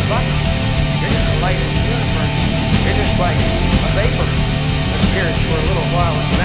sucker. You're just a light in the universe. You're just like a vapor that appears for a little while